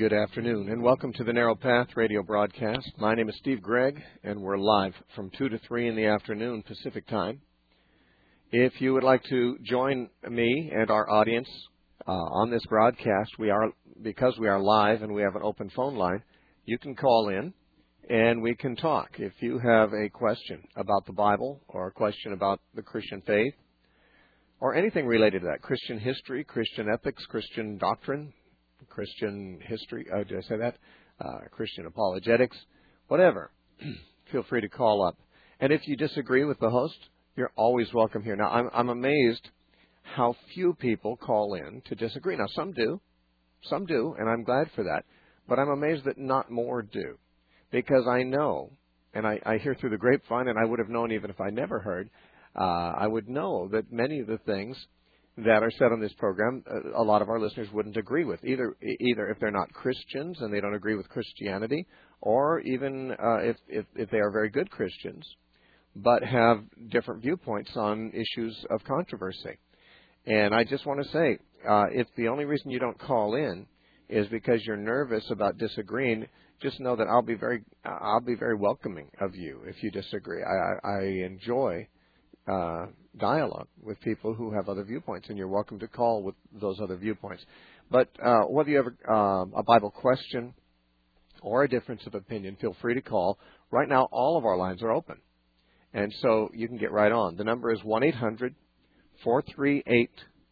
Good afternoon, and welcome to the Narrow Path radio broadcast. My name is Steve Gregg, and we're live from 2 to 3 in the afternoon Pacific time. If you would like to join me and our audience on this broadcast, because we are live and we have an open phone line, you can call in and we can talk. If you have a question about the Bible or a question about the Christian faith or anything related to that, Christian history, Christian ethics, Christian doctrine, Christian history, did I say that? Christian apologetics, whatever. Feel free to call up. And if you disagree with the host, you're always welcome here. Now, I'm amazed how few people call in to disagree. Now, some do, and I'm glad for that. But I'm amazed that not more do. Because I know, and I hear through the grapevine, and I would have known even if I never heard, I would know that many of the things that are said on this program, a lot of our listeners wouldn't agree with, either if they're not Christians and they don't agree with Christianity, or even if they are very good Christians, but have different viewpoints on issues of controversy. And I just want to say, if the only reason you don't call in is because you're nervous about disagreeing, just know that I'll be very welcoming of you if you disagree. I enjoy dialogue with people who have other viewpoints, and you're welcome to call with those other viewpoints. But whether you have a Bible question or a difference of opinion, feel free to call. Right now, all of our lines are open, and so you can get right on. The number is 1-800-438-5090.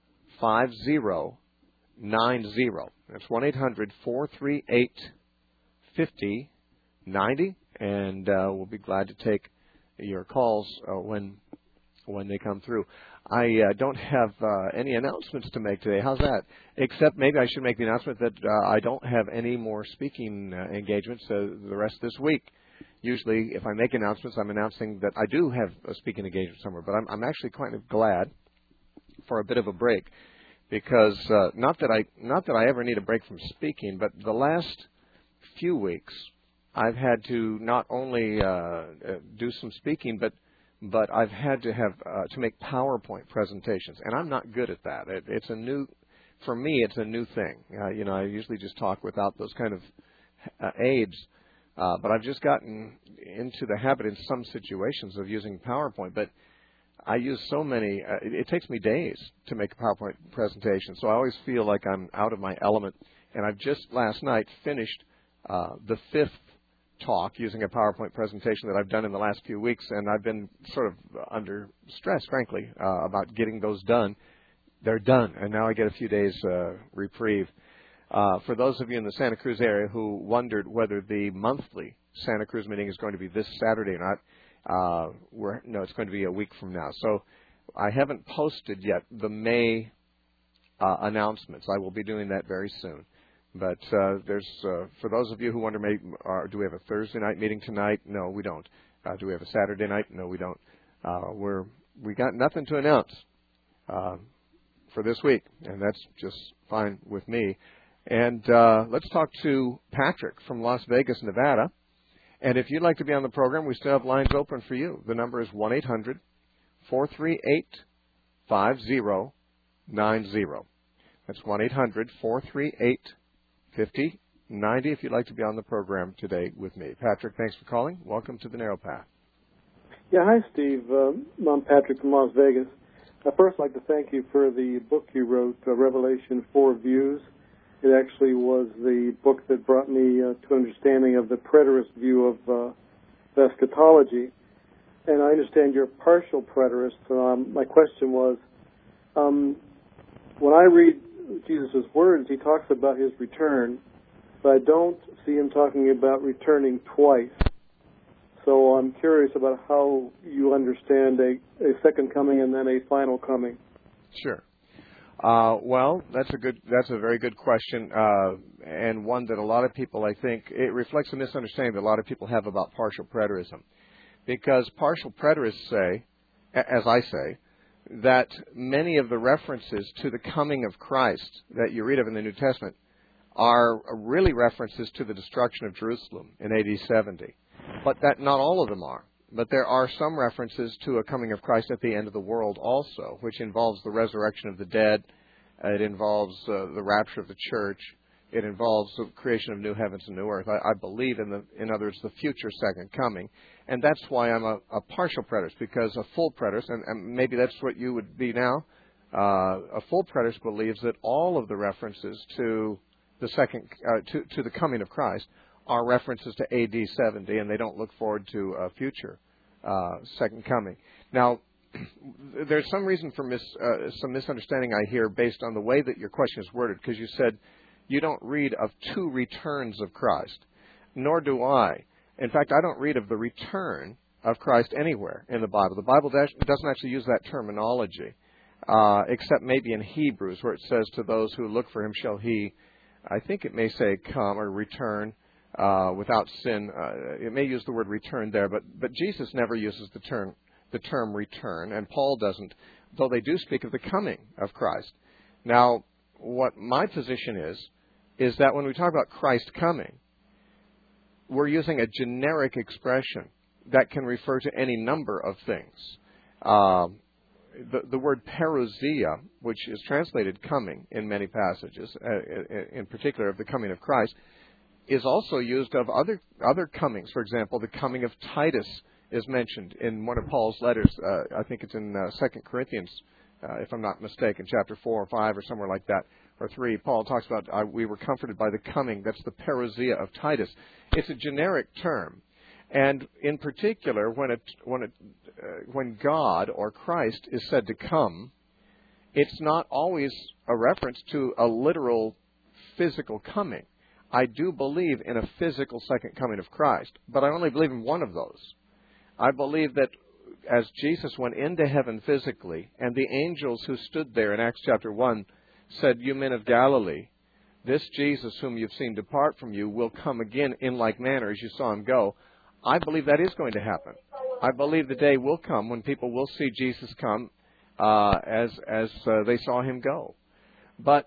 That's 1-800-438-5090, and we'll be glad to take your calls when they come through. I don't have any announcements to make today. How's that? Except maybe I should make the announcement that I don't have any more speaking engagements the rest of this week. Usually, if I make announcements, I'm announcing that I do have a speaking engagement somewhere. But I'm actually kind of glad for a bit of a break, because not that I ever need a break from speaking, but the last few weeks I've had to not only do some speaking, but I've had to have to make PowerPoint presentations, and I'm not good at that. For me, it's a new thing. I usually just talk without those kind of aids, but I've just gotten into the habit in some situations of using PowerPoint. But I use so many; it takes me days to make a PowerPoint presentation, so I always feel like I'm out of my element. And I've just last night finished the fifth talk using a PowerPoint presentation that I've done in the last few weeks, and I've been sort of under stress, frankly, about getting those done. They're done, and now I get a few days reprieve. For those of you in the Santa Cruz area who wondered whether the monthly Santa Cruz meeting is going to be this Saturday or not, no, it's going to be a week from now. So I haven't posted yet the May announcements. I will be doing that very soon. But there's for those of you who wonder, do we have a Thursday night meeting tonight? No, we don't. Do we have a Saturday night? No, we don't. We got nothing to announce for this week, and that's just fine with me. And let's talk to Patrick from Las Vegas, Nevada. And if you'd like to be on the program, we still have lines open for you. The number is 1-800-438-5090. That's 1-800-438-5090 if you'd like to be on the program today with me. Patrick, thanks for calling. Welcome to the Narrow Path. Yeah, hi, Steve. I'm Patrick from Las Vegas. I'd first like to thank you for the book you wrote, Revelation 4 Views. It actually was the book that brought me to understanding of the preterist view of eschatology. And I understand you're a partial preterist. My question was, when I read Jesus' words, he talks about his return, but I don't see him talking about returning twice. So I'm curious about how you understand a second coming and then a final coming. Sure. Well, that's a very good question, and one that a lot of people, I think, it reflects a misunderstanding that a lot of people have about partial preterism. Because partial preterists say, as I say, that many of the references to the coming of Christ that you read of in the New Testament are really references to the destruction of Jerusalem in AD 70. But that not all of them are. But there are some references to a coming of Christ at the end of the world also, which involves the resurrection of the dead. It involves the rapture of the church. It involves the creation of new heavens and new earth. I believe in other words, the future second coming. And that's why I'm a partial preterist, because a full preterist, and maybe that's what you would be now, a full preterist believes that all of the references to the to the coming of Christ are references to AD 70, and they don't look forward to a future second coming. Now, there's some reason for some misunderstanding I hear based on the way that your question is worded, because you said you don't read of two returns of Christ, nor do I. In fact, I don't read of the return of Christ anywhere in the Bible. The Bible doesn't actually use that terminology, except maybe in Hebrews, where it says, to those who look for him shall he, I think it may say come or return without sin. It may use the word return there, but Jesus never uses the term return, and Paul doesn't, though they do speak of the coming of Christ. Now, what my position is that when we talk about Christ coming, we're using a generic expression that can refer to any number of things. The word parousia, which is translated coming in many passages, in particular of the coming of Christ, is also used of other comings. For example, the coming of Titus is mentioned in one of Paul's letters. I think it's in 2 Corinthians, if I'm not mistaken, chapter 4 or 5 or somewhere like that, or 3. Paul talks about we were comforted by the coming. That's the parousia of Titus. It's a generic term. And in particular, when God or Christ is said to come, it's not always a reference to a literal physical coming. I do believe in a physical second coming of Christ, but I only believe in one of those. I believe that as Jesus went into heaven physically, and the angels who stood there in Acts chapter 1 said, "You men of Galilee, this Jesus whom you've seen depart from you will come again in like manner as you saw him go." I believe that is going to happen. I believe the day will come when people will see Jesus come as they saw him go. But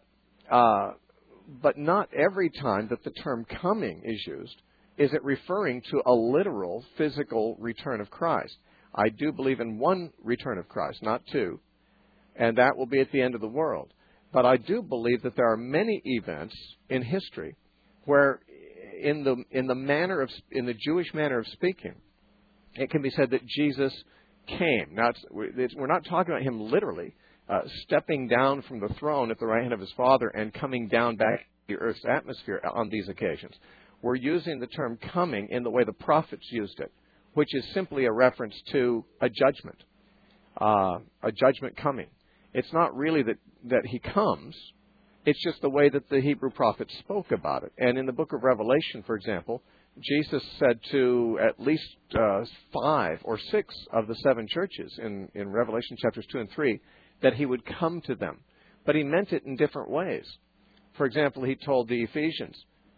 not every time that the term coming is used is it referring to a literal physical return of Christ. I do believe in one return of Christ, not two, and that will be at the end of the world. But I do believe that there are many events in history where in the Jewish manner of speaking, it can be said that Jesus came. Now, we're not talking about him literally stepping down from the throne at the right hand of his Father and coming down back to the earth's atmosphere on these occasions. We're using the term coming in the way the prophets used it, which is simply a reference to a judgment coming. It's not really that he comes. It's just the way that the Hebrew prophets spoke about it. And in the book of Revelation, for example, Jesus said to at least 5 or 6 of the 7 churches in Revelation chapters 2 and 3 that he would come to them. But he meant it in different ways. For example, he told the Ephesians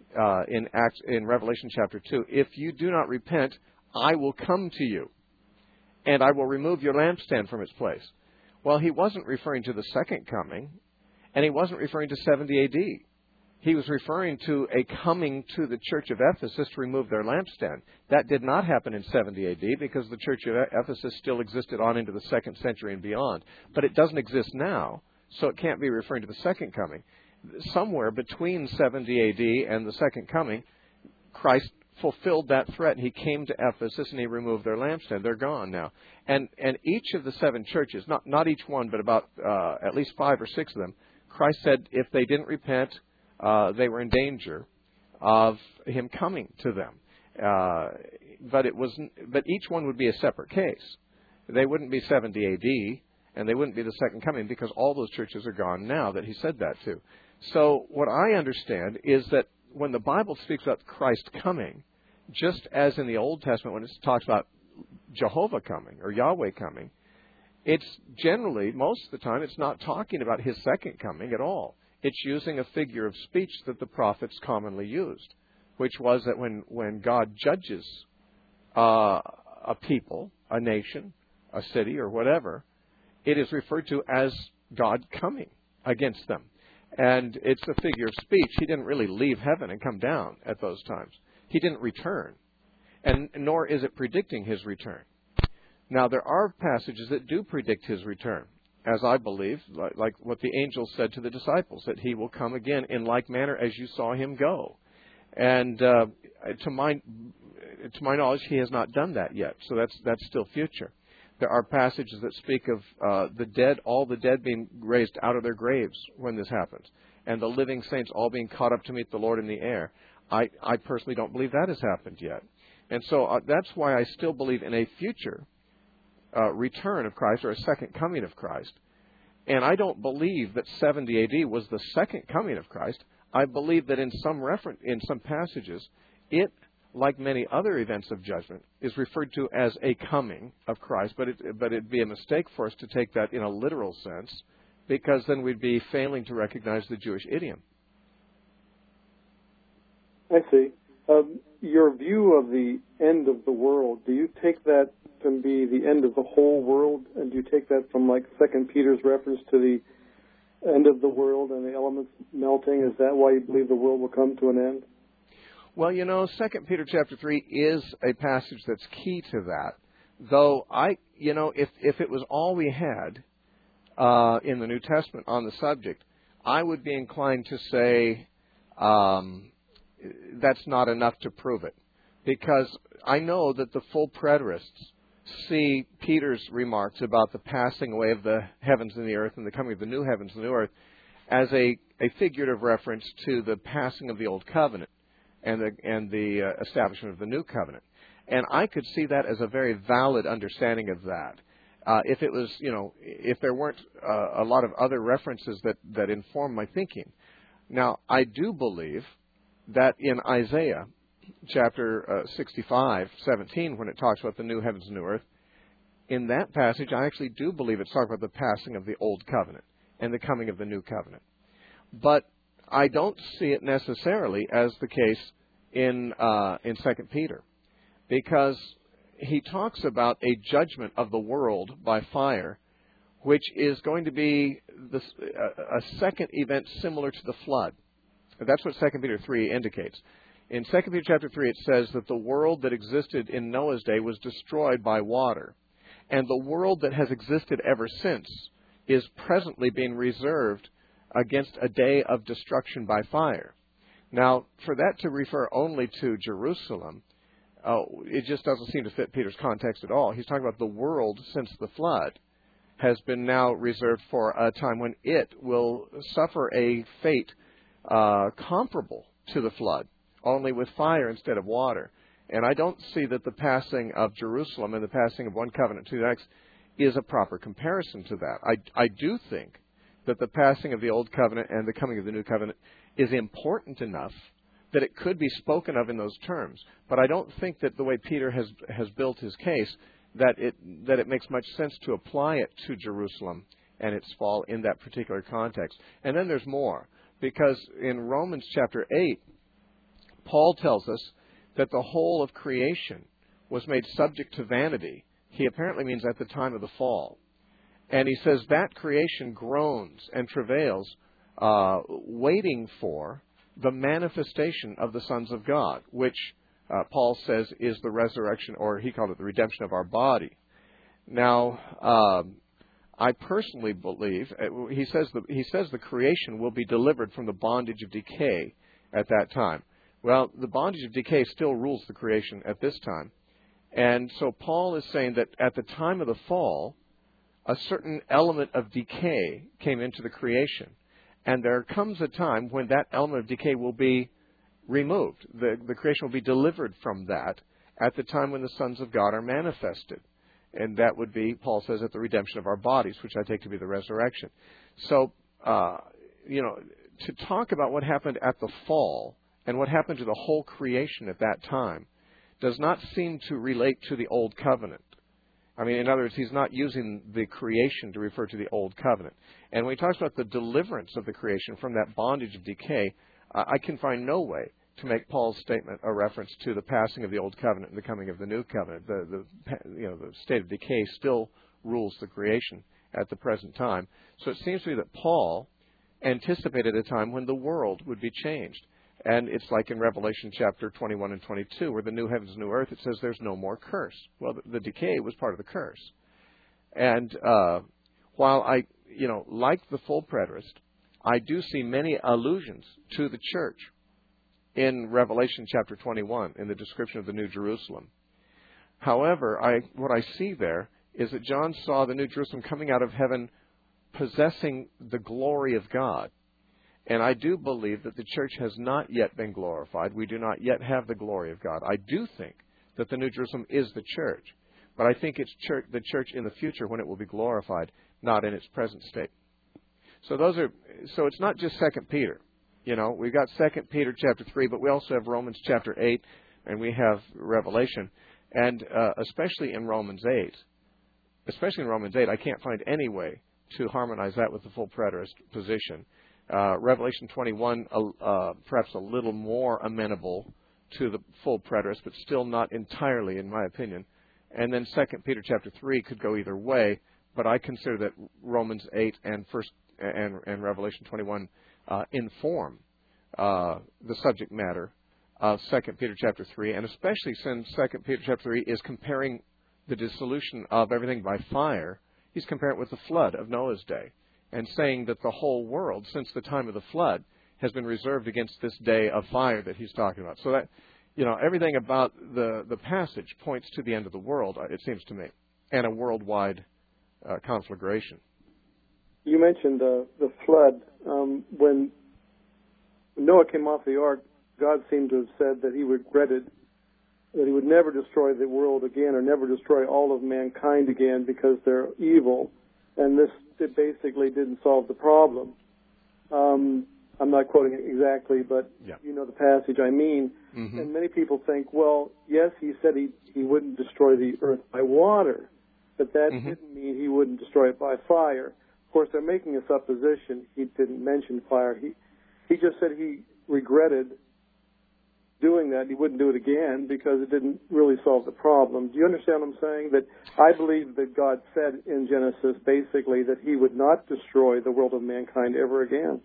in Revelation chapter 2, "If you do not repent, I will come to you, and I will remove your lampstand from its place." Well, he wasn't referring to the second coming, and he wasn't referring to 70 AD. He was referring to a coming to the church of Ephesus to remove their lampstand. That did not happen in 70 AD because the church of Ephesus still existed on into the 2nd century and beyond. But it doesn't exist now, so it can't be referring to the second coming. Somewhere between 70 AD and the second coming, Christ fulfilled that threat. He came to Ephesus and he removed their lampstand. They're gone now. And each of the 7 churches, not each one, but about at least 5 or 6 of them, Christ said if they didn't repent, they were in danger of him coming to them. But each one would be a separate case. They wouldn't be 70 AD, and they wouldn't be the second coming because all those churches are gone now that he said that to. So what I understand is that when the Bible speaks about Christ coming, just as in the Old Testament when it talks about Jehovah coming or Yahweh coming, it's generally, most of the time, it's not talking about his second coming at all. It's using a figure of speech that the prophets commonly used, which was that when God judges a people, a nation, a city, or whatever, it is referred to as God coming against them. And it's a figure of speech. He didn't really leave heaven and come down at those times. He didn't return, and nor is it predicting his return. Now, there are passages that do predict his return. as I believe, like what the angel said to the disciples, that he will come again in like manner as you saw him go. And to my knowledge, he has not done that yet. So that's still future. There are passages that speak of the dead, all the dead being raised out of their graves when this happens, and the living saints all being caught up to meet the Lord in the air. I personally don't believe that has happened yet. And so that's why I still believe in a future return of Christ, or a second coming of Christ. And I don't believe that 70 AD was the second coming of Christ. I believe that in some passages, it, like many other events of judgment, is referred to as a coming of Christ. But it'd be a mistake for us to take that in a literal sense, because then we'd be failing to recognize the Jewish idiom. I see. Your view of the end of the world, do you take that to be the end of the whole world? And do you take that from like 2 Peter's reference to the end of the world and the elements melting? Is that why you believe the world will come to an end? Well, 2 Peter chapter 3 is a passage that's key to that. Though if it was all we had in the New Testament on the subject, I would be inclined to say that's not enough to prove it. Because I know that the full preterists see Peter's remarks about the passing away of the heavens and the earth and the coming of the new heavens and new earth as a figurative reference to the passing of the old covenant and the establishment of the new covenant. And I could see that as a very valid understanding of that. If it was, if there weren't a lot of other references that inform my thinking. Now, I do believe that in Isaiah chapter 65:17, when it talks about the new heavens and new earth, in that passage, I actually do believe it's talking about the passing of the old covenant and the coming of the new covenant. But I don't see it necessarily as the case in 2 Peter, because he talks about a judgment of the world by fire, which is going to be a second event similar to the flood. That's what 2 Peter 3 indicates. In 2 Peter chapter 3, it says that the world that existed in Noah's day was destroyed by water. And the world that has existed ever since is presently being reserved against a day of destruction by fire. Now, for that to refer only to Jerusalem, it just doesn't seem to fit Peter's context at all. He's talking about the world since the flood has been now reserved for a time when it will suffer a fate comparable to the flood, only with fire instead of water. And I don't see that the passing of Jerusalem and the passing of one covenant to the next is a proper comparison to that. I do think that the passing of the old covenant and the coming of the new covenant is important enough that it could be spoken of in those terms. But I don't think that the way Peter has built his case, that it makes much sense to apply it to Jerusalem and its fall in that particular context. And then there's more, because in Romans chapter 8, Paul tells us that the whole of creation was made subject to vanity. He apparently means at the time of the fall. And he says that creation groans and travails, waiting for the manifestation of the sons of God, which Paul says is the resurrection, or he called it the redemption of our body. Now, I personally believe, he says the creation will be delivered from the bondage of decay at that time. Well, the bondage of decay still rules the creation at this time. And so Paul is saying that at the time of the fall, a certain element of decay came into the creation. And there comes a time when that element of decay will be removed. The creation will be delivered from that at the time when the sons of God are manifested. And that would be, Paul says, at the redemption of our bodies, which I take to be the resurrection. So, to talk about what happened at the fall and what happened to the whole creation at that time does not seem to relate to the Old Covenant. I mean, in other words, he's not using the creation to refer to the Old Covenant. And when he talks about the deliverance of the creation from that bondage of decay, I can find no way to make Paul's statement a reference to the passing of the Old Covenant and the coming of the New Covenant. The state of decay still rules the creation at the present time. So it seems to me that Paul anticipated a time when the world would be changed. And it's like in Revelation chapter 21 and 22, where the new heavens and new earth, it says there's no more curse. Well, the decay was part of the curse. And while I, like the full preterist, I do see many allusions to the church in Revelation chapter 21 in the description of the New Jerusalem. However, what I see there is that John saw the New Jerusalem coming out of heaven possessing the glory of God. And I do believe that the church has not yet been glorified. We do not yet have the glory of God. I do think that the New Jerusalem is the church. But I think it's the church in the future when it will be glorified, not in its present state. So it's not just 2 Peter. We've got 2 Peter chapter 3, but we also have Romans chapter 8, and we have Revelation. And especially in Romans 8, I can't find any way to harmonize that with the full preterist position. Revelation 21, perhaps a little more amenable to the full preterist, but still not entirely, in my opinion. And then 2 Peter chapter 3 could go either way, but I consider that Romans 8 and Revelation 21 inform the subject matter of 2 Peter chapter 3, and especially since 2 Peter chapter 3 is comparing the dissolution of everything by fire. He's comparing it with the flood of Noah's day and saying that the whole world, since the time of the flood, has been reserved against this day of fire that he's talking about. So that, everything about the passage points to the end of the world, it seems to me, and a worldwide conflagration. You mentioned the flood. When Noah came off the ark, God seemed to have said that he regretted that he would never destroy the world again or never destroy all of mankind again because they're evil. And it basically didn't solve the problem. I'm not quoting it exactly, but you know the passage I mean. Mm-hmm. And many people think, well, yes, he said he wouldn't destroy the earth by water, but that didn't mean he wouldn't destroy it by fire. Of course, they're making a supposition. He didn't mention fire. He just said he regretted doing that. He wouldn't do it again because it didn't really solve the problem. Do you understand what I'm saying? That I believe that God said in Genesis basically that he would not destroy the world of mankind ever again.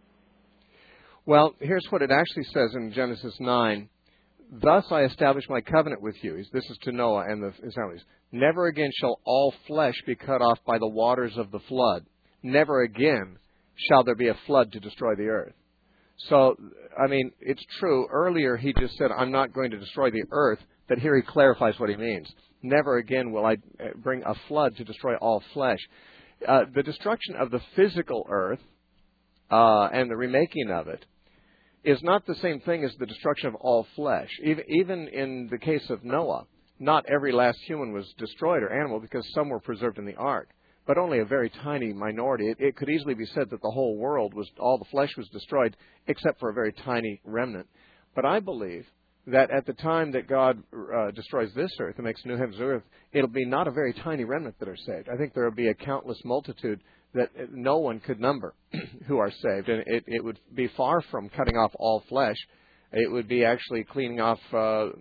Well, here's what it actually says in Genesis 9. Thus I establish my covenant with you. This is to Noah and his families. Never again shall all flesh be cut off by the waters of the flood. Never again shall there be a flood to destroy the earth. So, it's true. Earlier he just said, I'm not going to destroy the earth, but here he clarifies what he means. Never again will I bring a flood to destroy all flesh. The destruction of the physical earth and the remaking of it is not the same thing as the destruction of all flesh. Even in the case of Noah, not every last human was destroyed or animal because some were preserved in the ark, but only a very tiny minority. It could easily be said that the whole world all the flesh was destroyed except for a very tiny remnant. But I believe that at the time that God destroys this earth and makes new heavens and earth, it'll be not a very tiny remnant that are saved. I think there will be a countless multitude that no one could number who are saved. And it would be far from cutting off all flesh. It would be actually cleaning off the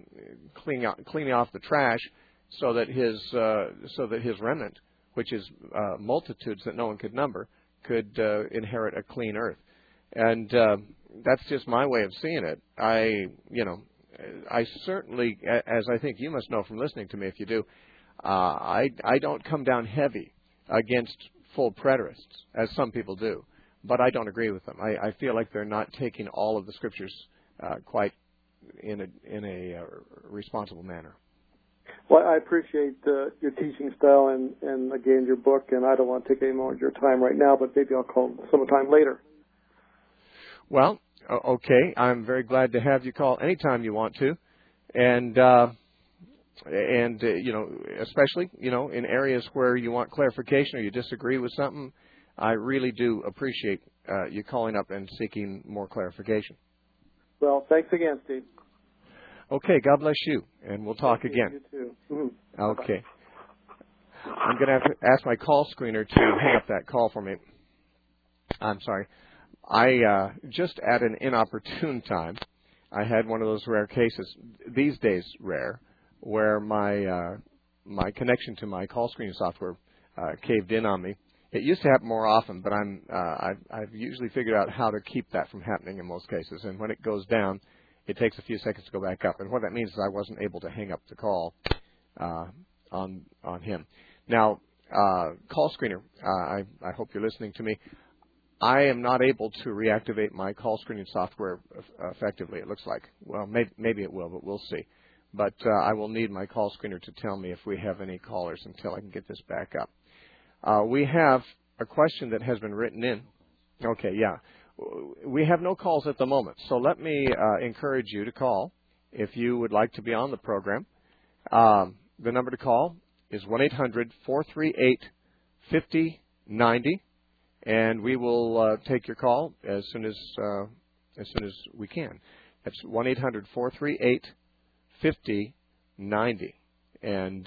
trash so that his remnant, which is multitudes that no one could number, could inherit a clean earth. And that's just my way of seeing it. I certainly, as I think you must know from listening to me if you do, I don't come down heavy against full preterists, as some people do, but I don't agree with them. I feel like they're not taking all of the scriptures quite in a responsible manner. Well, I appreciate your teaching style and again, your book, and I don't want to take any more of your time right now, but maybe I'll call sometime later. Well, okay. I'm very glad to have you call anytime you want to. And especially, in areas where you want clarification or you disagree with something, I really do appreciate you calling up and seeking more clarification. Well, thanks again, Steve. Okay, God bless you, and we'll talk again. You too. Mm-hmm. Okay. I'm going to have to ask my call screener to hang up that call for me. I'm sorry. I just at an inopportune time, I had one of those rare cases, these days rare, where my connection to my call screening software caved in on me. It used to happen more often, but I've usually figured out how to keep that from happening in most cases. And when it goes down, it takes a few seconds to go back up. And what that means is I wasn't able to hang up the call on him. Now, call screener. I hope you're listening to me. I am not able to reactivate my call screening software effectively, it looks like. Well, maybe it will, but we'll see. But I will need my call screener to tell me if we have any callers until I can get this back up. We have a question that has been written in. Okay, yeah. We have no calls at the moment, so let me encourage you to call if you would like to be on the program. The number to call is 1-800-438-5090. And we will take your call as soon as we can. That's 1-800-438-5090. And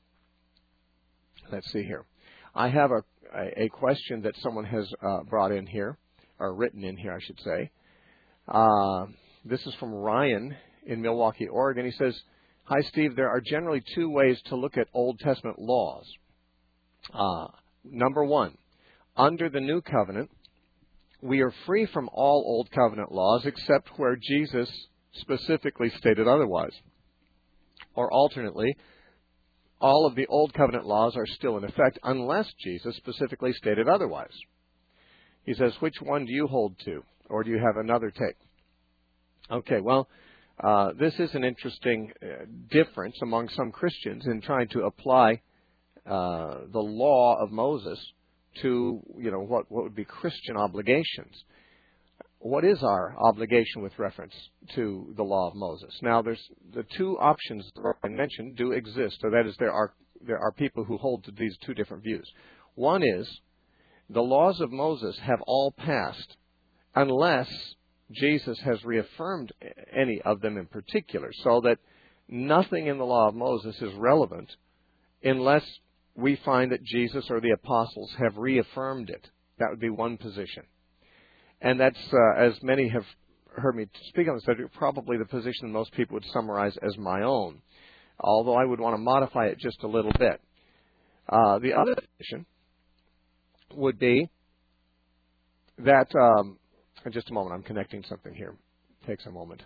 let's see here. I have a question that someone has brought in here, or written in here, I should say. This is from Ryan in Milwaukee, Oregon. He says, "Hi, Steve. There are generally two ways to look at Old Testament laws. Number one, under the New Covenant, we are free from all Old Covenant laws except where Jesus specifically stated otherwise. Or alternately, all of the Old Covenant laws are still in effect unless Jesus specifically stated otherwise." He says, "Which one do you hold to? Or do you have another take?" Okay, well, this is an interesting difference among some Christians in trying to apply the law of Moses to, what would be Christian obligations. What is our obligation with reference to the law of Moses? Now, there's the two options that I mentioned do exist. So that is, there are people who hold to these two different views. One is the laws of Moses have all passed unless Jesus has reaffirmed any of them in particular, so that nothing in the law of Moses is relevant unless we find that Jesus or the apostles have reaffirmed it. That would be one position. And that's, as many have heard me speak on the subject, probably the position most people would summarize as my own, although I would want to modify it just a little bit. The other position would be that, in just a moment, I'm connecting something here. It takes a moment.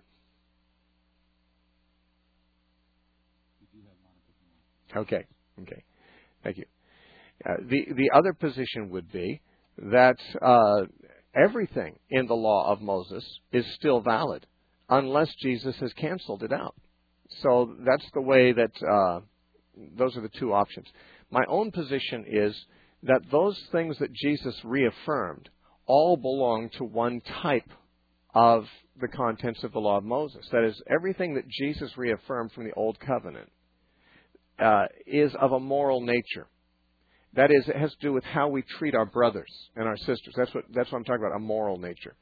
Okay. Thank you. The other position would be that everything in the law of Moses is still valid unless Jesus has canceled it out. So that's the way that those are the two options. My own position is that those things that Jesus reaffirmed all belong to one type of the contents of the law of Moses. That is, everything that Jesus reaffirmed from the Old Covenant is of a moral nature. That is, it has to do with how we treat our brothers and our sisters. That's what I'm talking about, a moral nature.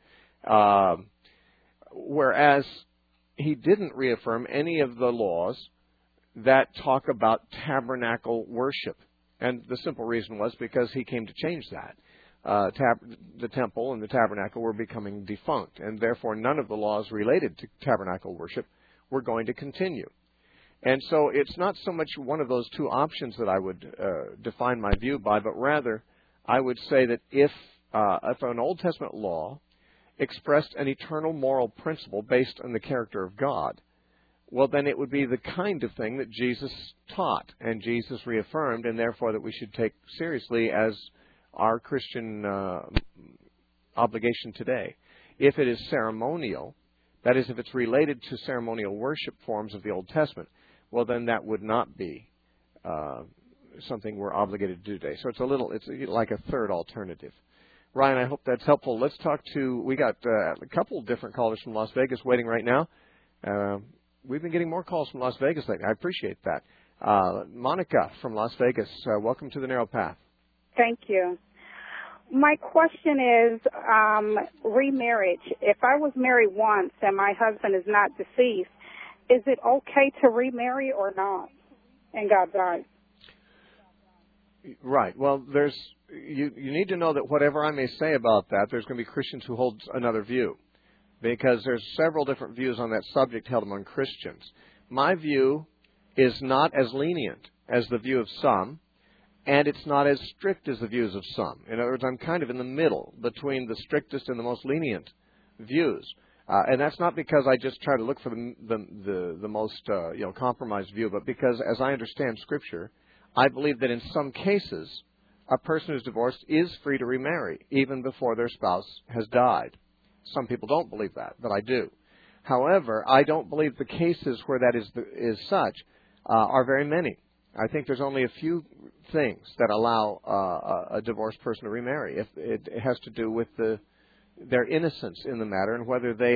Whereas he didn't reaffirm any of the laws that talk about tabernacle worship. And the simple reason was because he came to change that. The temple and the tabernacle were becoming defunct, and therefore none of the laws related to tabernacle worship were going to continue. And so it's not so much one of those two options that I would define my view by, but rather I would say that if an Old Testament law expressed an eternal moral principle based on the character of God, well, then it would be the kind of thing that Jesus taught and Jesus reaffirmed, and therefore that we should take seriously as our Christian obligation today. If it is ceremonial, that is, if it's related to ceremonial worship forms of the Old Testament, well, then that would not be something we're obligated to do today. So it's like a third alternative. Ryan, I hope that's helpful. Let's talk we got a couple of different callers from Las Vegas waiting right now. We've been getting more calls from Las Vegas lately. I appreciate that. Monica from Las Vegas, welcome to the Narrow Path. Thank you. My question is remarriage. If I was married once and my husband is not deceased, is it okay to remarry or not in God's eyes? Right. Well, you need to know that whatever I may say about that, there's going to be Christians who hold another view, because there's several different views on that subject held among Christians. My view is not as lenient as the view of some, and it's not as strict as the views of some. In other words, I'm kind of in the middle between the strictest and the most lenient views. And that's not because I just try to look for the most compromised view, but because, as I understand Scripture, I believe that in some cases, a person who's divorced is free to remarry, even before their spouse has died. Some people don't believe that, but I do. However, I don't believe the cases where that is such are very many. I think there's only a few things that allow a divorced person to remarry. If it has to do with their innocence in the matter and whether they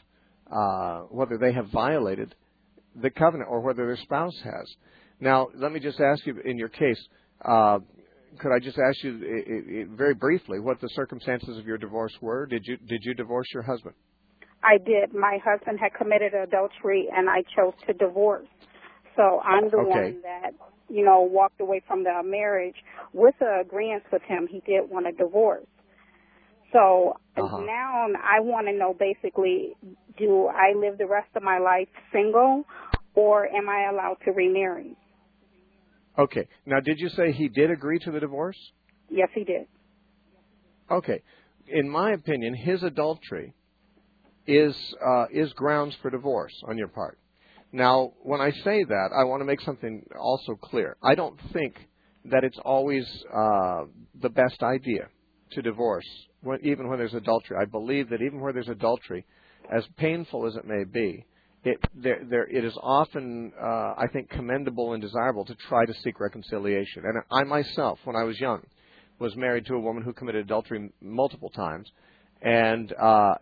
have violated the covenant or whether their spouse has. Now, let me just ask you, in your case, could I just ask you very briefly what the circumstances of your divorce were? Did you divorce your husband? I did. My husband had committed adultery, and I chose to divorce. So I'm the one that, walked away from the marriage with an agreement with him. He did want a divorce. So now I want to know, basically, do I live the rest of my life single, or am I allowed to remarry? Okay. Now, did you say he did agree to the divorce? Yes, he did. Okay. In my opinion, his adultery is grounds for divorce on your part. Now, when I say that, I want to make something also clear. I don't think that it's always the best idea to divorce, even when there's adultery. I believe that even where there's adultery, as painful as it may be, it is often, I think, commendable and desirable to try to seek reconciliation. And I myself, when I was young, was married to a woman who committed adultery multiple times, and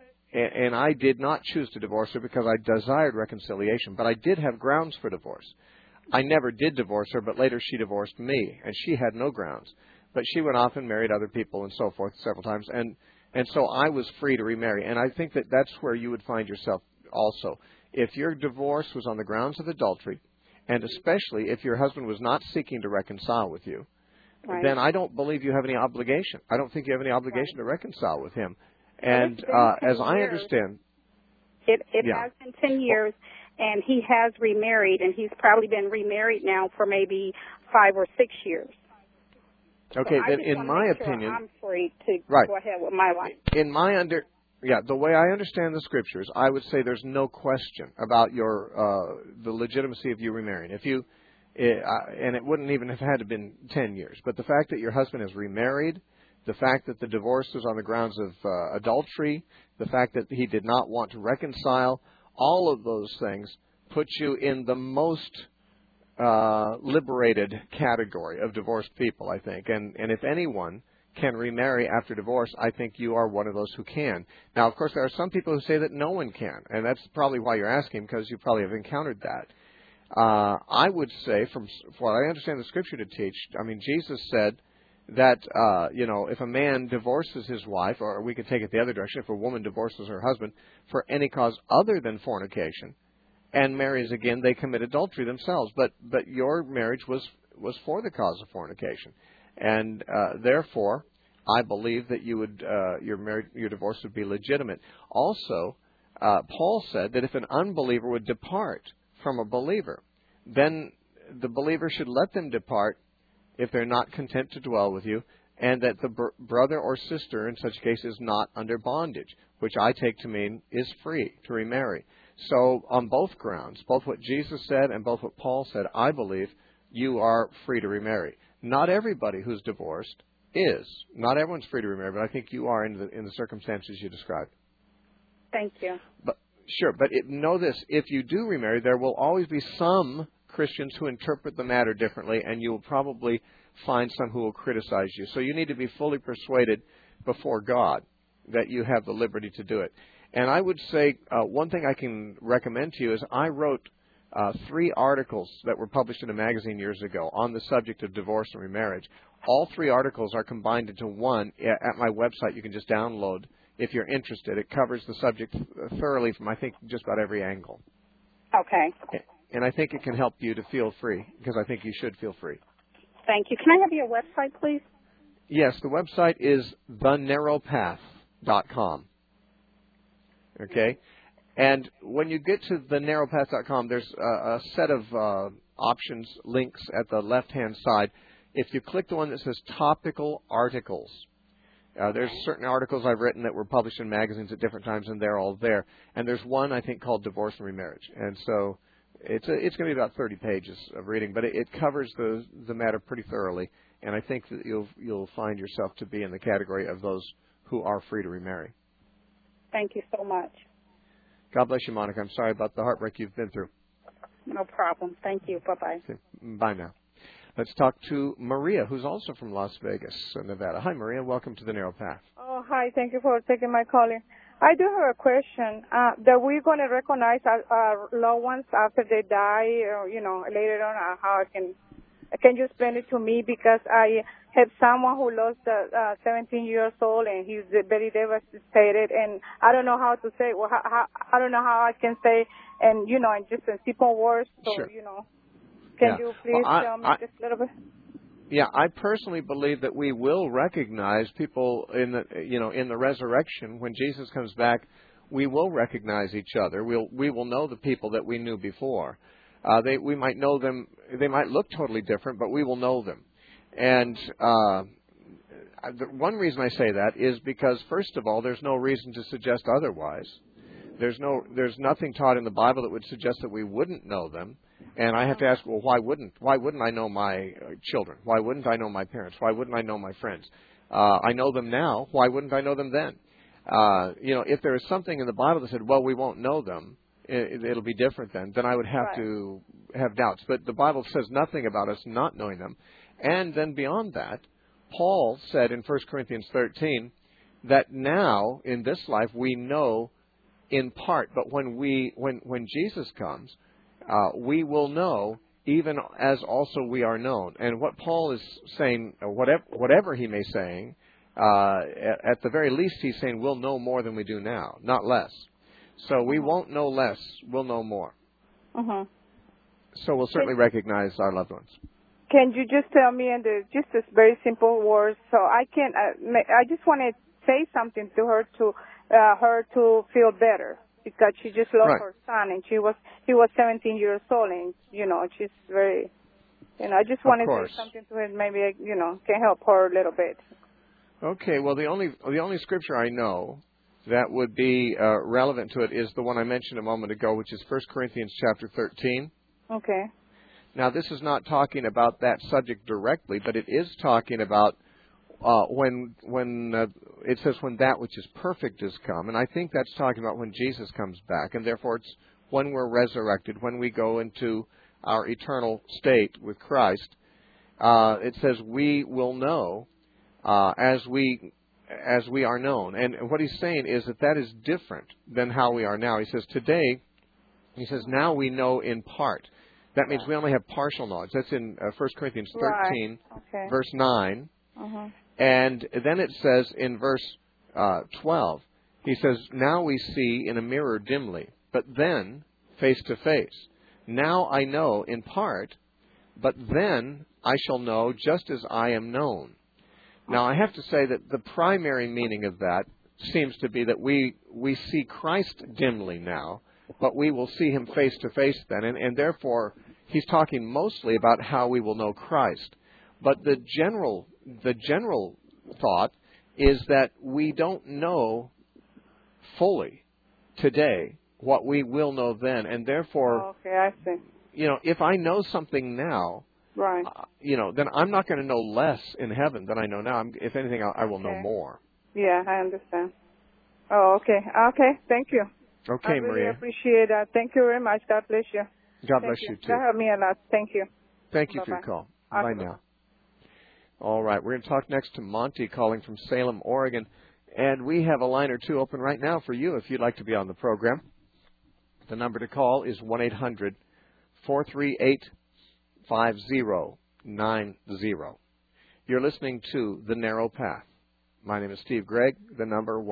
I did not choose to divorce her because I desired reconciliation, but I did have grounds for divorce. I never did divorce her, but later she divorced me, and she had no grounds. But she went off and married other people and so forth several times, and so I was free to remarry. And I think that that's where you would find yourself also. If your divorce was on the grounds of adultery, and especially if your husband was not seeking to reconcile with you, then I don't believe you have any obligation. I don't think you have any obligation to reconcile with him. And as I understand, it has been 10 years, and he has remarried, and he's probably been remarried now for maybe 5 or 6 years. Okay, so then in my opinion, I'm free to go ahead with my life. The way I understand the scriptures, I would say there's no question about the legitimacy of you remarrying. And it wouldn't even have had to been 10 years. But the fact that your husband has remarried, the fact that the divorce was on the grounds of adultery, the fact that he did not want to reconcile, all of those things put you in the most liberated category of divorced people, I think. And if anyone can remarry after divorce, I think you are one of those who can. Now, of course, there are some people who say that no one can, and that's probably why you're asking, because you probably have encountered that. I would say, from what I understand the Scripture to teach, I mean, Jesus said that, if a man divorces his wife, or we could take it the other direction, if a woman divorces her husband for any cause other than fornication and marries again, they commit adultery themselves. But your marriage was for the cause of fornication. And therefore, I believe that you would your divorce would be legitimate. Also, Paul said that if an unbeliever would depart from a believer, then the believer should let them depart if they're not content to dwell with you, and that the brother or sister in such case is not under bondage, which I take to mean is free to remarry. So on both grounds, both what Jesus said and both what Paul said, I believe you are free to remarry. Not everybody who's divorced is. Not everyone's free to remarry, but I think you are in the circumstances you described. Thank you. But know this, if you do remarry, there will always be some Christians who interpret the matter differently, and you will probably find some who will criticize you. So you need to be fully persuaded before God that you have the liberty to do it. And I would say one thing I can recommend to you is I wrote 3 articles that were published in a magazine years ago on the subject of divorce and remarriage. All 3 articles are combined into one at my website. You can just download if you're interested. It covers the subject thoroughly from, I think, just about every angle. Okay. And I think it can help you to feel free, because I think you should feel free. Thank you. Can I have your website, please? Yes, the website is thenarrowpath.com. Okay? And when you get to thenarrowpath.com, there's a set of options, links at the left-hand side. If you click the one that says Topical Articles, there's certain articles I've written that were published in magazines at different times, and they're all there. And there's one, I think, called Divorce and Remarriage. And so it's going to be about 30 pages of reading, but it covers the matter pretty thoroughly, and I think that you'll find yourself to be in the category of those who are free to remarry. Thank you so much. God bless you, Monica. I'm sorry about the heartbreak you've been through. No problem. Thank you. Bye-bye. Okay. Bye now. Let's talk to Maria, who's also from Las Vegas, Nevada. Hi, Maria. Welcome to the Narrow Path. Oh, hi. Thank you for taking my call. I do have a question. That we're going to recognize our loved ones after they die, or, later on, how can you explain it to me? Because I have someone who lost 17 years old, and he's very devastated, and I don't know how to say, I don't know how I can say, and, in just in simple words, so, Sure. Can you please tell me just a little bit? Yeah, I personally believe that we will recognize people in the resurrection when Jesus comes back. We will recognize each other. We will know the people that we knew before. We might know them. They might look totally different, but we will know them. And the one reason I say that is because, first of all, there's no reason to suggest otherwise. There's nothing taught in the Bible that would suggest that we wouldn't know them. And I have to ask, well, why wouldn't I know my children? Why wouldn't I know my parents? Why wouldn't I know my friends? I know them now. Why wouldn't I know them then? If there is something in the Bible that said, well, we won't know them, it'll be different then I would have to have doubts. But the Bible says nothing about us not knowing them. And then beyond that, Paul said in 1 Corinthians 13 that now in this life we know in part, but when Jesus comes, we will know even as also we are known. And what Paul is saying, whatever he may saying, at the very least he's saying we'll know more than we do now, not less. So we won't know less, we'll know more. Mm-hmm. So we'll certainly recognize our loved ones. Can you just tell me in just this very simple words, so I can? I just want to say something to her to feel better, because she just lost her son, and he was 17 years old, and she's very, I just wanted to say something to her, maybe can help her a little bit. Okay, well the only scripture I know that would be relevant to it is the one I mentioned a moment ago, which is 1 Corinthians chapter 13. Okay. Now, this is not talking about that subject directly, but it is talking about when it says when that which is perfect is come. And I think that's talking about when Jesus comes back. And therefore, it's when we're resurrected, when we go into our eternal state with Christ. It says we will know as we are known. And what he's saying is that is different than how we are now. He says today, now we know in part. That means we only have partial knowledge. That's in 1 Corinthians 13, verse 9. Uh-huh. And then it says in verse 12, he says, now we see in a mirror dimly, but then face to face. Now I know in part, but then I shall know just as I am known. Now I have to say that the primary meaning of that seems to be that we see Christ dimly now, but we will see him face to face then. And therefore, he's talking mostly about how we will know Christ. But the general thought is that we don't know fully today what we will know then. And therefore, I see. If I know something now, right, then I'm not going to know less in heaven than I know now. If anything, I will know more. Yeah, I understand. Oh, okay. Okay, thank you. Okay, I really Maria. appreciate that. Thank you very much. God bless you. God bless you, too. That helped me a lot. Thank you. Thank you for your call. Bye now. All right, we're going to talk next to Monty calling from Salem, Oregon. And we have a line or two open right now for you if you'd like to be on the program. The number to call is 1-800-438-5090. You're listening to The Narrow Path. My name is Steve Gregg. The number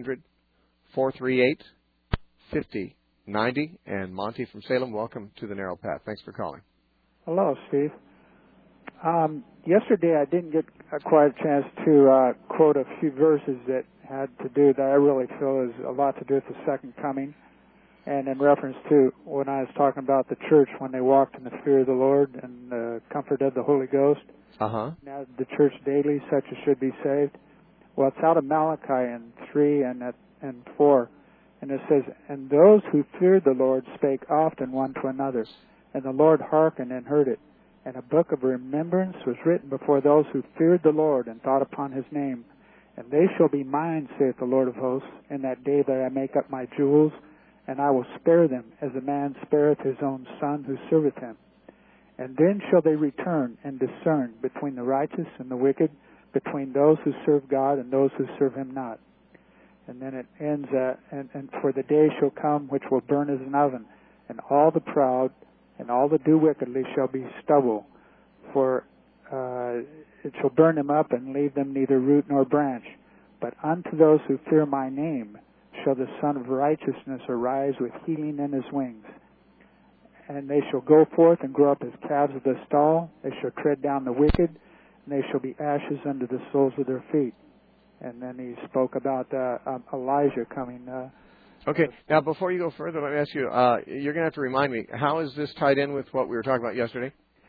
1-800-438-5090. And Monty from Salem, welcome to The Narrow Path. Thanks for calling. Hello, Steve. Yesterday I didn't get quite a chance to quote a few verses that had to do, that I really feel is a lot to do with the second coming, and in reference to when I was talking about the church when they walked in the fear of the Lord and the comfort of the Holy Ghost. Uh-huh. Now the church daily, such as should be saved. Well, it's out of Malachi in 3 and 4, And it says, and those who feared the Lord spake often one to another, and the Lord hearkened and heard it. And a book of remembrance was written before those who feared the Lord and thought upon his name. And they shall be mine, saith the Lord of hosts, in that day that I make up my jewels, and I will spare them, as a man spareth his own son who serveth him. And then shall they return and discern between the righteous and the wicked, between those who serve God and those who serve him not. And then it ends, and for the day shall come which will burn as an oven, and all the proud and all that do wickedly shall be stubble, for it shall burn them up and leave them neither root nor branch. But unto those who fear my name shall the Son of Righteousness arise with healing in his wings. And they shall go forth and grow up as calves of the stall. They shall tread down the wicked, and they shall be ashes under the soles of their feet. And then he spoke about Elijah coming. Okay. Now, before you go further, let me ask you, you're going to have to remind me, how is this tied in with what we were talking about yesterday?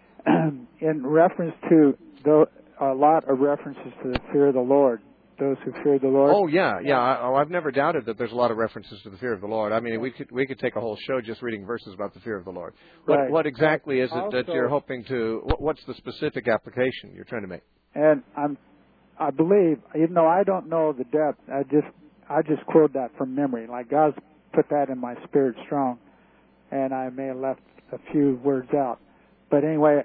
In reference to a lot of references to the fear of the Lord, those who fear the Lord. Oh, yeah. I've never doubted that there's a lot of references to the fear of the Lord. I mean, we could take a whole show just reading verses about the fear of the Lord. What exactly is it that you're hoping to, what's the specific application you're trying to make? And I believe, even though I don't know the depth, I just quote that from memory. Like God's put that in my spirit strong, and I may have left a few words out. But anyway,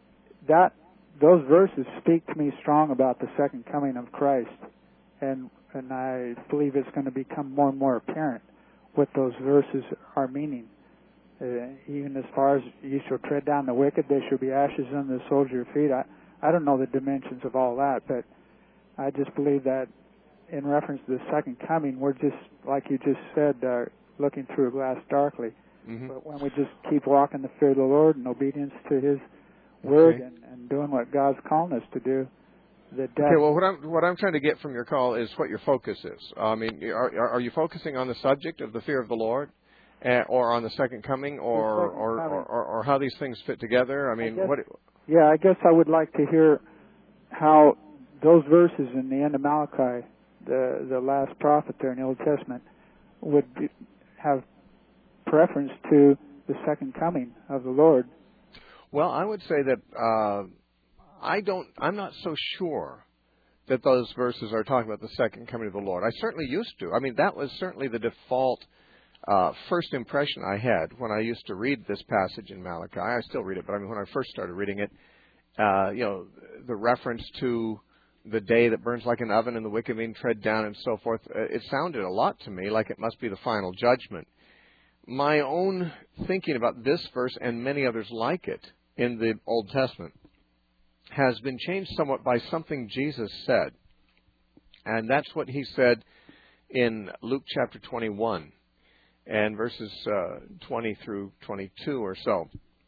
those verses speak to me strong about the second coming of Christ, and I believe it's going to become more and more apparent what those verses are meaning. Even as far as you shall tread down the wicked, they shall be ashes under the soles of your feet. I don't know the dimensions of all that, but I just believe that in reference to the second coming, we're just, like you just said, looking through a glass darkly. Mm-hmm. But when we just keep walking the fear of the Lord in obedience to his word and doing what God's calling us to do, Okay, well, what I'm trying to get from your call is what your focus is. I mean, are you focusing on the subject of the fear of the Lord, or on the second coming, or how these things fit together? I mean, I guess I would like to hear how those verses in the end of Malachi, the last prophet there in the Old Testament, would have preference to the second coming of the Lord. Well, I would say that I'm not so sure that those verses are talking about the second coming of the Lord. I certainly used to. I mean, that was certainly the default first impression I had when I used to read this passage in Malachi. I still read it, but I mean, when I first started reading it, the reference to the day that burns like an oven and the wicked being tread down and so forth, it sounded a lot to me like it must be the final judgment. My own thinking about this verse and many others like it in the Old Testament has been changed somewhat by something Jesus said. And that's what he said in Luke chapter 21 and verses 20 through 22 or so.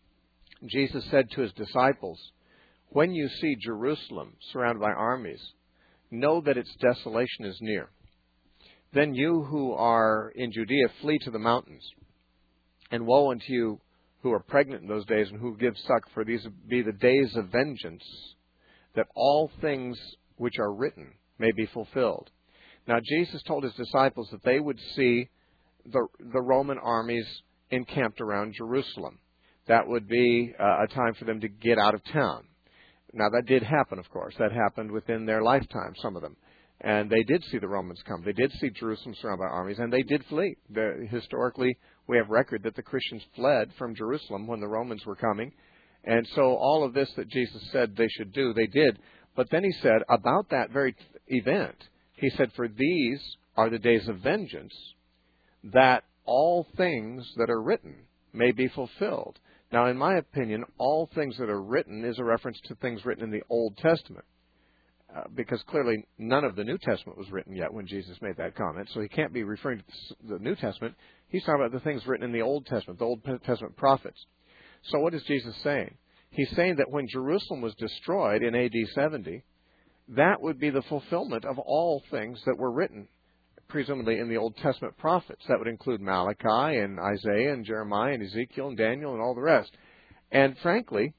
Jesus said to his disciples, "When you see Jerusalem surrounded by armies, know that its desolation is near. Then you who are in Judea flee to the mountains. And woe unto you who are pregnant in those days and who give suck, for these will be the days of vengeance, that all things which are written may be fulfilled." Now, Jesus told his disciples that they would see the Roman armies encamped around Jerusalem. That would be a time for them to get out of town. Now, that did happen, of course. That happened within their lifetime, some of them. And they did see the Romans come. They did see Jerusalem surrounded by armies, and they did flee. Historically, we have record that the Christians fled from Jerusalem when the Romans were coming. And so all of this that Jesus said they should do, they did. But then he said about that very event, he said, "For these are the days of vengeance, that all things that are written may be fulfilled." Now, in my opinion, all things that are written is a reference to things written in the Old Testament. Because clearly none of the New Testament was written yet when Jesus made that comment. So he can't be referring to the New Testament. He's talking about the things written in the Old Testament, the Old Testament prophets. So what is Jesus saying? He's saying that when Jerusalem was destroyed in AD 70, that would be the fulfillment of all things that were written, presumably in the Old Testament prophets. That would include Malachi and Isaiah and Jeremiah and Ezekiel and Daniel and all the rest. And frankly,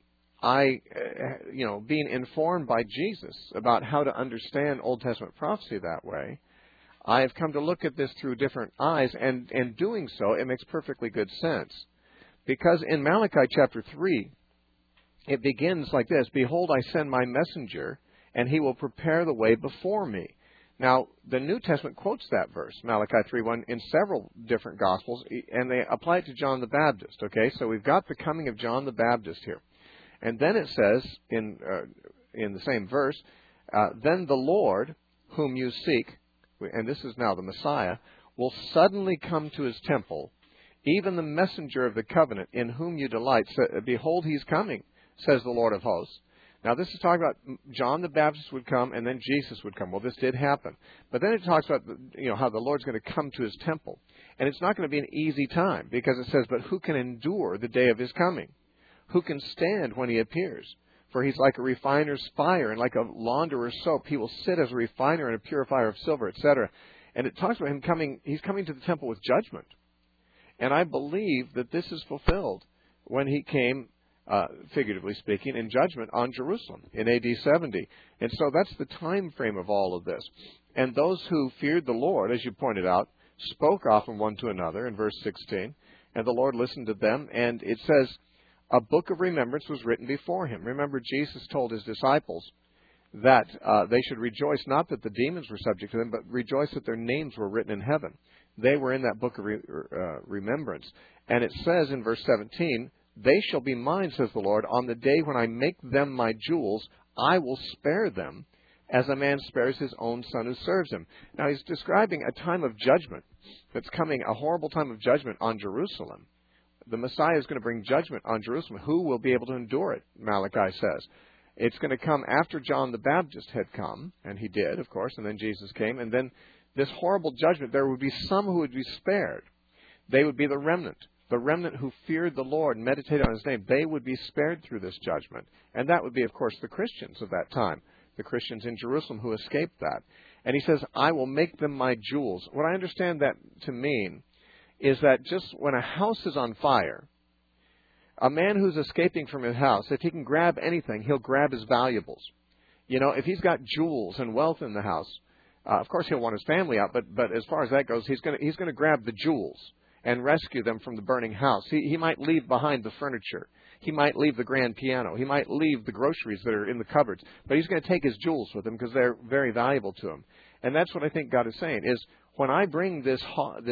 being informed by Jesus about how to understand Old Testament prophecy that way, I have come to look at this through different eyes, and in doing so, it makes perfectly good sense. Because in Malachi chapter 3, it begins like this: Behold, I send my messenger, and he will prepare the way before me. Now, the New Testament quotes that verse, Malachi 3:1, in several different Gospels, and they apply it to John the Baptist. Okay, so we've got the coming of John the Baptist here. And then it says, in the same verse, then the Lord, whom you seek, and this is now the Messiah, will suddenly come to his temple, even the messenger of the covenant, in whom you delight. Behold, he's coming, says the Lord of hosts. Now, this is talking about John the Baptist would come, and then Jesus would come. Well, this did happen. But then it talks about how the Lord's going to come to his temple. And it's not going to be an easy time, because it says, but who can endure the day of his coming? Who can stand when he appears? For he's like a refiner's fire, and like a launderer's soap. He will sit as a refiner and a purifier of silver, etc. And it talks about him coming. He's coming to the temple with judgment. And I believe that this is fulfilled when he came, figuratively speaking, in judgment on Jerusalem in AD 70. And so that's the time frame of all of this. And those who feared the Lord, as you pointed out, spoke often one to another in verse 16. And the Lord listened to them. And it says, a book of remembrance was written before him. Remember, Jesus told his disciples that they should rejoice, not that the demons were subject to them, but rejoice that their names were written in heaven. They were in that book of remembrance. And it says in verse 17, they shall be mine, says the Lord, on the day when I make them my jewels, I will spare them, as a man spares his own son who serves him. Now, he's describing a time of judgment that's coming, a horrible time of judgment on Jerusalem. The Messiah is going to bring judgment on Jerusalem. Who will be able to endure it, Malachi says. It's going to come after John the Baptist had come, and he did, of course, and then Jesus came, and then this horrible judgment, there would be some who would be spared. They would be the remnant who feared the Lord and meditated on his name. They would be spared through this judgment. And that would be, of course, the Christians of that time, the Christians in Jerusalem who escaped that. And he says, I will make them my jewels. What I understand that to mean is that just when a house is on fire, a man who's escaping from his house, if he can grab anything, he'll grab his valuables. If he's got jewels and wealth in the house, of course he'll want his family out, but as far as that goes, he's going to grab the jewels and rescue them from the burning house. He might leave behind the furniture. He might leave the grand piano. He might leave the groceries that are in the cupboards. But he's going to take his jewels with him because they're very valuable to him. And that's what I think God is saying, is when I bring this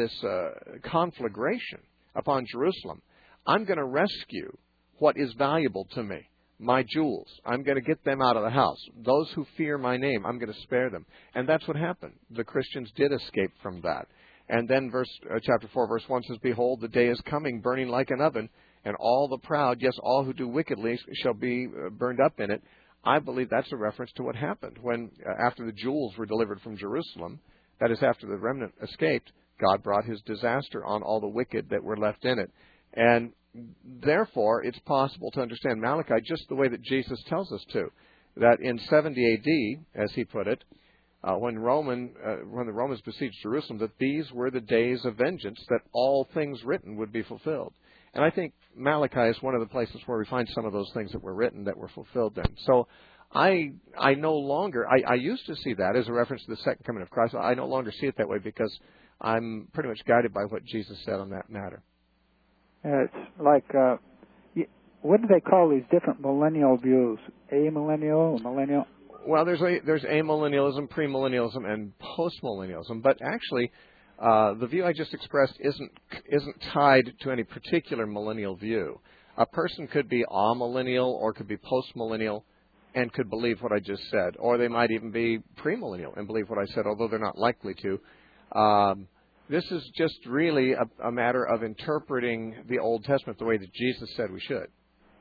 conflagration upon Jerusalem, I'm going to rescue what is valuable to me, my jewels. I'm going to get them out of the house. Those who fear my name, I'm going to spare them. And that's what happened. The Christians did escape from that. And then chapter 4, verse 1 says, Behold, the day is coming, burning like an oven, and all the proud, yes, all who do wickedly, shall be burned up in it. I believe that's a reference to what happened when, after the jewels were delivered from Jerusalem, that is, after the remnant escaped, God brought his disaster on all the wicked that were left in it. And therefore, it's possible to understand Malachi just the way that Jesus tells us to, that in 70 A.D., as he put it, when the Romans besieged Jerusalem, that these were the days of vengeance, that all things written would be fulfilled. And I think Malachi is one of the places where we find some of those things that were written that were fulfilled then. So I no longer, I used to see that as a reference to the second coming of Christ. I no longer see it that way because I'm pretty much guided by what Jesus said on that matter. It's like, what do they call these different millennial views? Amillennial, millennial? Well, there's amillennialism, premillennialism, and postmillennialism. But actually, the view I just expressed isn't tied to any particular millennial view. A person could be amillennial or could be postmillennial and could believe what I just said, or they might even be premillennial and believe what I said, although they're not likely to. This is just really a matter of interpreting the Old Testament the way that Jesus said we should.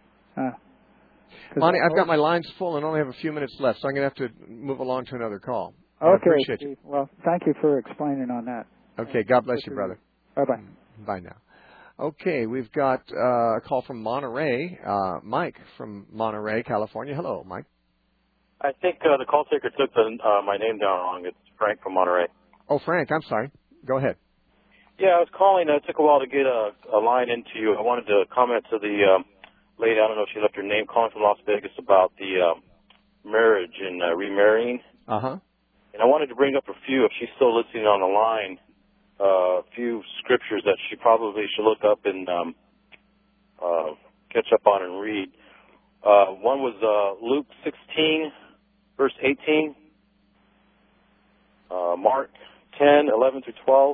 Monty, I've got my lines full and only have a few minutes left, so I'm going to have to move along to another call. Okay, I appreciate you. Well, thank you for explaining on that. Okay, God bless you, brother. Bye-bye. Bye now. Okay, we've got a call from Monterey. Mike from Monterey, California. Hello, Mike. I think the call taker took my name down wrong. It's Frank from Monterey. Oh, Frank, I'm sorry. Go ahead. Yeah, I was calling. It took a while to get a line into you. I wanted to comment to the lady, I don't know if she left her name, calling from Las Vegas about the marriage and remarrying. Uh-huh. And I wanted to bring up a few, if she's still listening on the line, a few scriptures that she probably should look up and catch up on and read. One was Luke 16, verse 18, Mark 10, 11 through 12,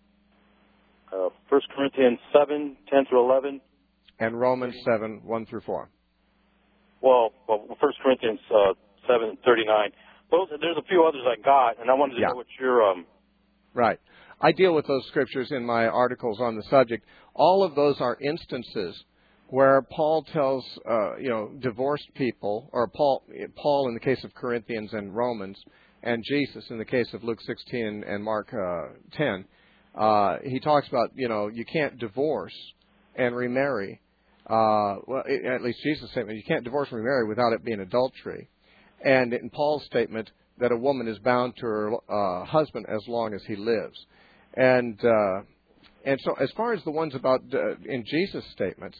1 Corinthians 7, 10 through 11. And Romans 7, 1 through 4. Well 1 Corinthians 7, 39. There's a few others I got, and I wanted to know what your... Right. I deal with those scriptures in my articles on the subject. All of those are instances where Paul tells, divorced people, or Paul in the case of Corinthians and Romans, and Jesus in the case of Luke 16 and Mark 10, he talks about, you can't divorce and remarry. At least Jesus' statement, you can't divorce and remarry without it being adultery. And in Paul's statement, that a woman is bound to her husband as long as he lives. And so as far as the ones about in Jesus' statements,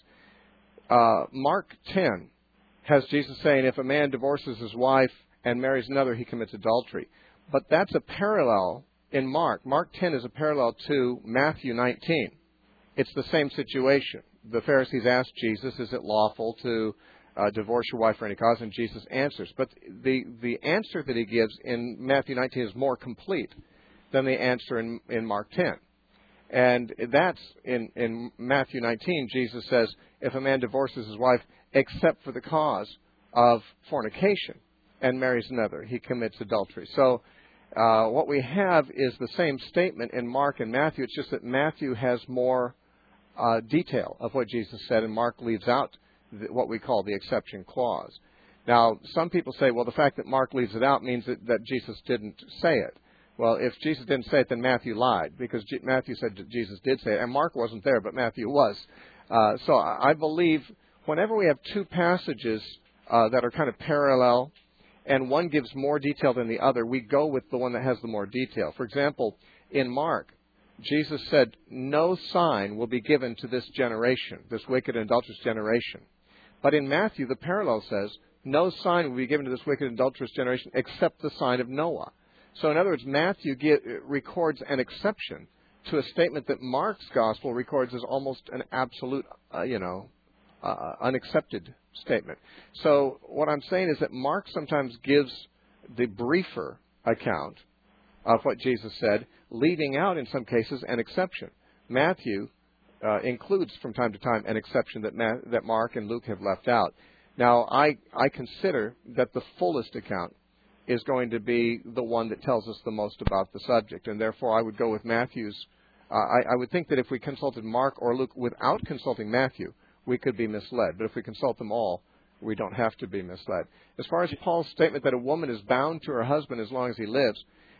Mark 10 has Jesus saying, if a man divorces his wife and marries another, he commits adultery. But that's a parallel in Mark. Mark 10 is a parallel to Matthew 19. It's the same situation. The Pharisees asked Jesus, is it lawful to divorce your wife for any cause? And Jesus answers. But the answer that he gives in Matthew 19 is more complete than the answer in Mark 10. And that's in Matthew 19, Jesus says, if a man divorces his wife except for the cause of fornication and marries another, he commits adultery. So what we have is the same statement in Mark and Matthew. It's just that Matthew has more detail of what Jesus said, and Mark leaves out what we call the exception clause. Now, some people say, well, the fact that Mark leaves it out means that Jesus didn't say it. Well, if Jesus didn't say it, then Matthew lied, because Matthew said that Jesus did say it, and Mark wasn't there, but Matthew was. So I believe whenever we have two passages that are kind of parallel, and one gives more detail than the other, we go with the one that has the more detail. For example, in Mark, Jesus said, no sign will be given to this generation, this wicked and adulterous generation. But in Matthew, the parallel says, no sign will be given to this wicked and adulterous generation except the sign of Noah. So in other words, Matthew records an exception to a statement that Mark's gospel records as almost an absolute, unaccepted statement. So what I'm saying is that Mark sometimes gives the briefer account of what Jesus said, leaving out in some cases an exception. Matthew includes from time to time an exception that Mark and Luke have left out. Now, I consider that the fullest account is going to be the one that tells us the most about the subject, and therefore I would go with Matthew's. I would think that if we consulted Mark or Luke without consulting Matthew, we could be misled. But if we consult them all, we don't have to be misled. As far as Paul's statement that a woman is bound to her husband as long as he lives,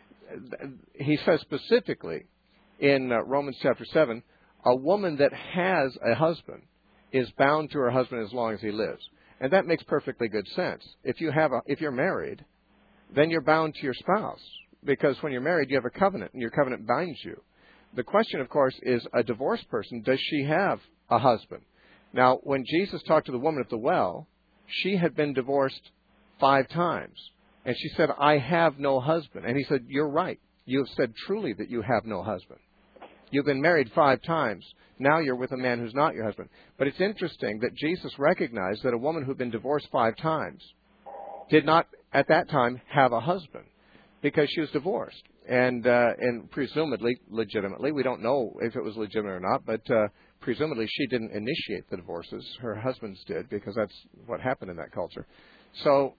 he says specifically in Romans chapter 7, a woman that has a husband is bound to her husband as long as he lives. And that makes perfectly good sense. If you're married, then you're bound to your spouse, because when you're married, you have a covenant, and your covenant binds you. The question, of course, is a divorced person, does she have a husband? Now, when Jesus talked to the woman at the well, she had been divorced 5 times. And she said, I have no husband. And he said, you're right. You have said truly that you have no husband. You've been married 5 times. Now you're with a man who's not your husband. But it's interesting that Jesus recognized that a woman who'd been divorced 5 times did not, at that time, have a husband because she was divorced. And presumably, legitimately, we don't know if it was legitimate or not, but presumably she didn't initiate the divorces. Her husbands did, because that's what happened in that culture. So,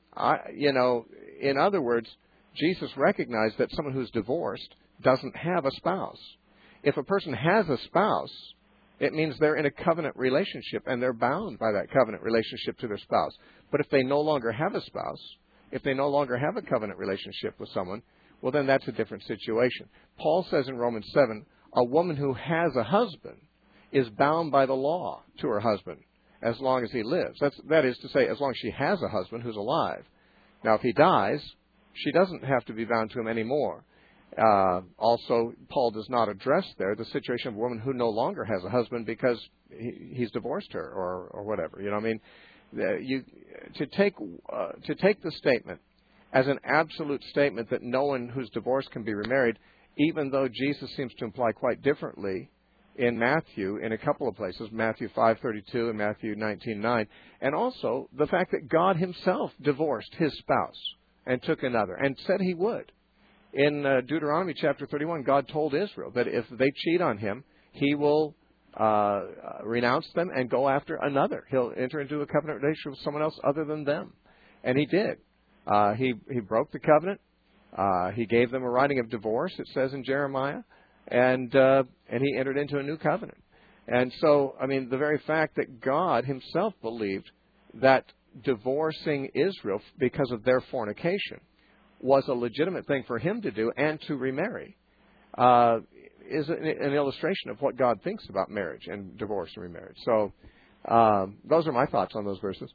in other words, Jesus recognized that someone who's divorced doesn't have a spouse. If a person has a spouse, it means they're in a covenant relationship, and they're bound by that covenant relationship to their spouse. But if they no longer have a spouse, if they no longer have a covenant relationship with someone, well, then that's a different situation. Paul says in Romans 7, a woman who has a husband is bound by the law to her husband as long as he lives. That is to say, as long as she has a husband who's alive. Now, if he dies, she doesn't have to be bound to him anymore. Also, Paul does not address there the situation of a woman who no longer has a husband because he's divorced her or whatever. You know what I mean? To take the statement as an absolute statement that no one who's divorced can be remarried, even though Jesus seems to imply quite differently in Matthew in a couple of places, Matthew 5:32 and Matthew 19:9, and also the fact that God himself divorced his spouse and took another and said he would. In Deuteronomy chapter 31, God told Israel that if they cheat on him, he will renounce them and go after another. He'll enter into a covenant relationship with someone else other than them. And he did. He broke the covenant. He gave them a writing of divorce, it says in Jeremiah, and he entered into a new covenant. And so, I mean, the very fact that God himself believed that divorcing Israel because of their fornication was a legitimate thing for him to do and to remarry is an illustration of what God thinks about marriage and divorce and remarriage. So those are my thoughts on those verses.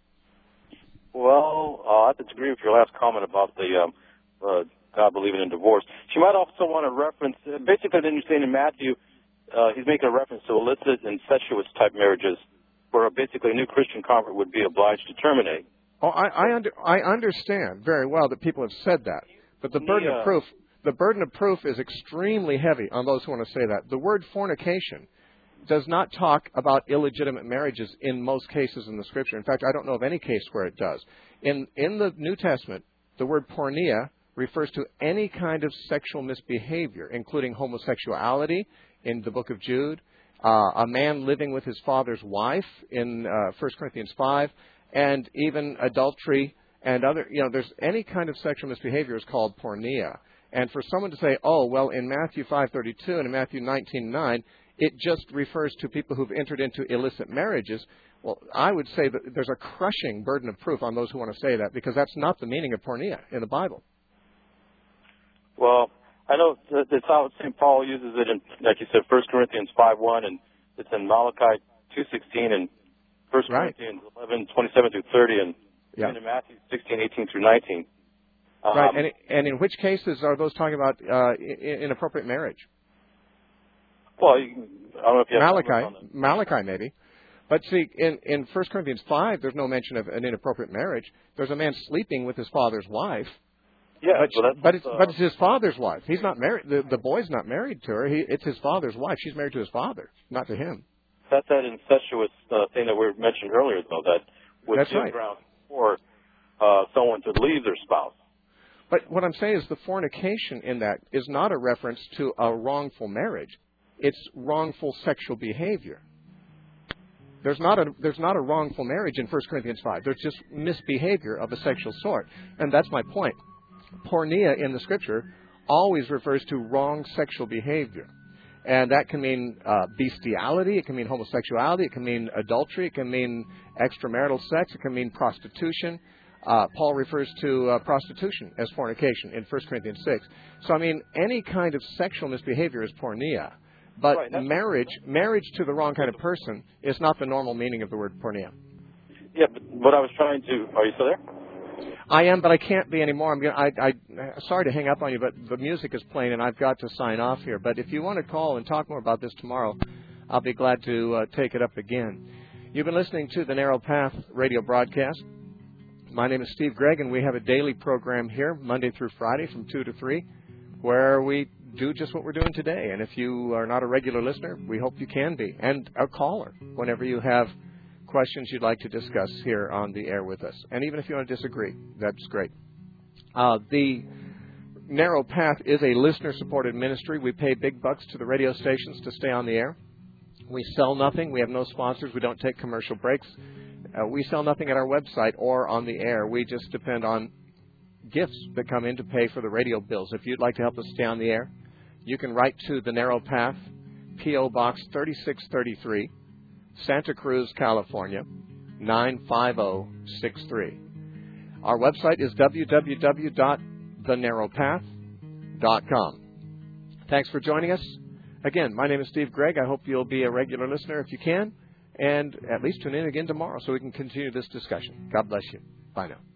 Well, I have to agree with your last comment about the God believing in divorce. She might also want to reference, basically then you're saying in Matthew, he's making a reference to illicit and incestuous type marriages where basically a new Christian convert would be obliged to terminate. Oh, I understand very well that people have said that, but the burden of proof is extremely heavy on those who want to say that. The word fornication does not talk about illegitimate marriages in most cases in the Scripture. In fact, I don't know of any case where it does. In the New Testament, the word porneia refers to any kind of sexual misbehavior, including homosexuality in the book of Jude, a man living with his father's wife in 1 Corinthians 5, and even adultery and other, there's any kind of sexual misbehavior is called porneia. And for someone to say, oh, well, in Matthew 5:32 and in Matthew 19:9, it just refers to people who've entered into illicit marriages, well, I would say that there's a crushing burden of proof on those who want to say that, because that's not the meaning of porneia in the Bible. Well, I know that's how St. Paul uses it in, like you said, 1 Corinthians 5:1, and it's in Malachi 2:16, and 1 Corinthians 11:27 through 30, and in Matthew 16:18 through 19. Right, and in which cases are those talking about inappropriate marriage? Well, I don't know if you have Malachi maybe. But see, in 1 Corinthians 5, there's no mention of an inappropriate marriage. There's a man sleeping with his father's wife. Yeah, but it's his father's wife. He's not married. The boy's not married to her. It's his father's wife. She's married to his father, not to him. That's that incestuous thing that we mentioned earlier, though, that would give ground for someone to leave their spouse. But what I'm saying is the fornication in that is not a reference to a wrongful marriage. It's wrongful sexual behavior. There's not a wrongful marriage in 1 Corinthians 5. There's just misbehavior of a sexual sort. And that's my point. Porneia in the Scripture always refers to wrong sexual behavior. And that can mean bestiality, it can mean homosexuality, it can mean adultery, it can mean extramarital sex, it can mean prostitution. Paul refers to prostitution as fornication in 1 Corinthians 6. So, I mean, any kind of sexual misbehavior is porneia. But marriage to the wrong kind of person is not the normal meaning of the word porneia. Yeah, but what I was trying to... Are you still there? I am, but I can't be anymore. Sorry to hang up on you, but the music is playing and I've got to sign off here. But if you want to call and talk more about this tomorrow, I'll be glad to take it up again. You've been listening to the Narrow Path radio broadcast. My name is Steve Gregg, and we have a daily program here, Monday through Friday from 2 to 3, where we do just what we're doing today. And if you are not a regular listener, we hope you can be, and a caller whenever you have questions you'd like to discuss here on the air with us. And even if you want to disagree, that's great. The Narrow Path is a listener-supported ministry. We pay big bucks to the radio stations to stay on the air. We sell nothing. We have no sponsors. We don't take commercial breaks. We sell nothing at our website or on the air. We just depend on gifts that come in to pay for the radio bills. If you'd like to help us stay on the air, you can write to The Narrow Path, P.O. Box 3633, Santa Cruz, California, 95063. Our website is www.thenarrowpath.com. Thanks for joining us. Again, my name is Steve Gregg. I hope you'll be a regular listener if you can, and at least tune in again tomorrow so we can continue this discussion. God bless you. Bye now.